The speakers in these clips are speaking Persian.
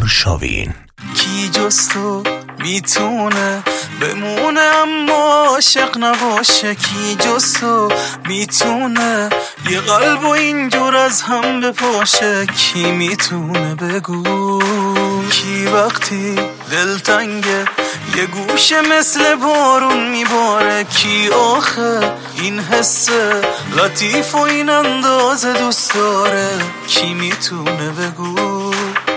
آرشاوین. کی جز تو میتونه بمونه اما عاشق نباشه؟ کی جز تو میتونه یه قلب و اینجور از هم بپاشه؟ کی میتونه بگو کی وقتی دلتنگه یه گوشه مثل بارون میباره؟ کی آخه این حس لطیف و این اندازه دوست داره؟ کی میتونه بگو؟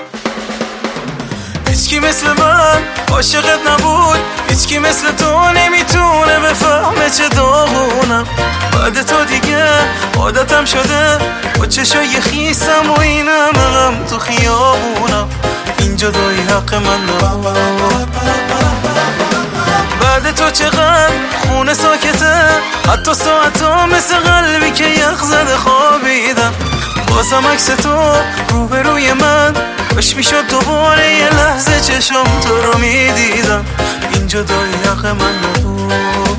هیچکی مثل من عاشقت نبود، هیچکی مثل تو نمیتونه بفهمه چه داغونم. بعد تو دیگه عادتم شده با چشای خیسم و اینم غم تو خیابونم. این جدایی حق من نبود. بعد تو چقدر خونه ساکته، حتی ساعتا مثل قلبی که یخ زده خوابیدم. بازم عکس تو روبروی من باش میشد دوباره یه لحظه چشم تو رو میدیدم. این جدایی حق من نبود.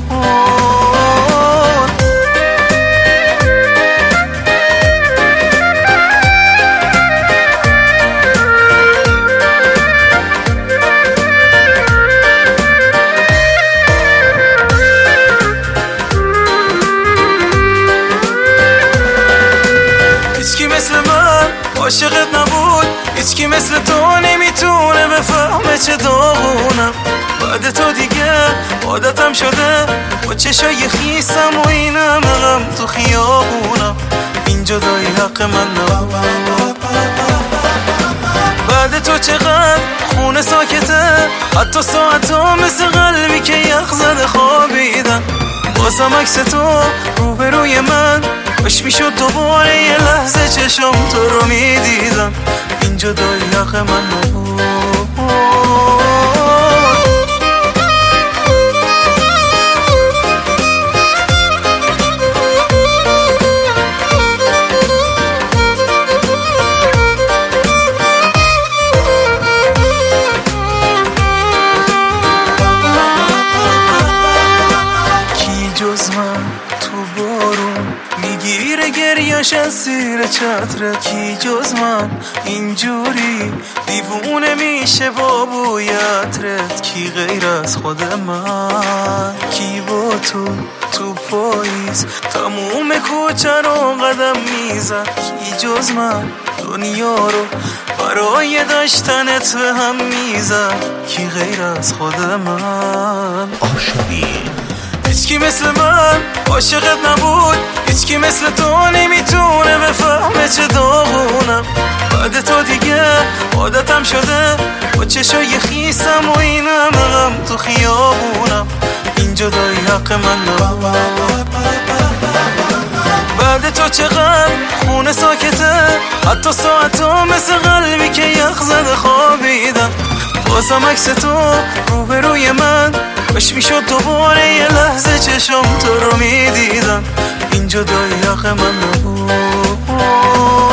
هیچکی مثل من عاشقت نبود، هیچکی مثل تو نمیتونه بفهمه چه داغونم. بعد تو دیگه عادتم شده با چشای خیسم و اینم غم تو خیابونم. این جدایی حق من نبود. بعد تو چقدر خونه ساکته، حتی ساعتا مثل قلبی که یخ زده خوابیدم. بازم عکس تو روبروی من باش میشد دوباره یه لحظه چشم تو رو میدیدم. این جدایی حق من نبود. کی جز من تو بارون میگیره گریش از زیر چتره؟ کی جز من اینجوری دیوونه میشه با بوی عطرت؟ کی غیر از خود من؟ کی با تو پاییز تموم کوچه رو قدم میزد؟ کی جز من دنیا رو برای داشتنت به هم میزد؟ کی غیر از خود من؟ آرشاوین. هیچکی مثل من عاشقت نبود، هیچکی مثل تو نمیتونه بفهمه چه داغونم. بعد تو دیگه عادتم شده با چشای خیسم و اینم غم تو خیابونم. این جدایی حق من نبود. بعد تو چقدر خونه ساکته، حتی ساعتا مثل قلبی که یخ زده خوابیدم. بازم عکس تو روبروی من باش میشد دوباره یه لحظه چشم تو رو میدیدم. این جدایی حق من نبود.